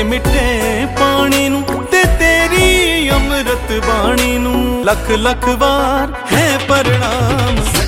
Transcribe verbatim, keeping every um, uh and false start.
मिठे पानी नू ते तेरी अमृत बाणी नू लख लख बार है प्रणाम।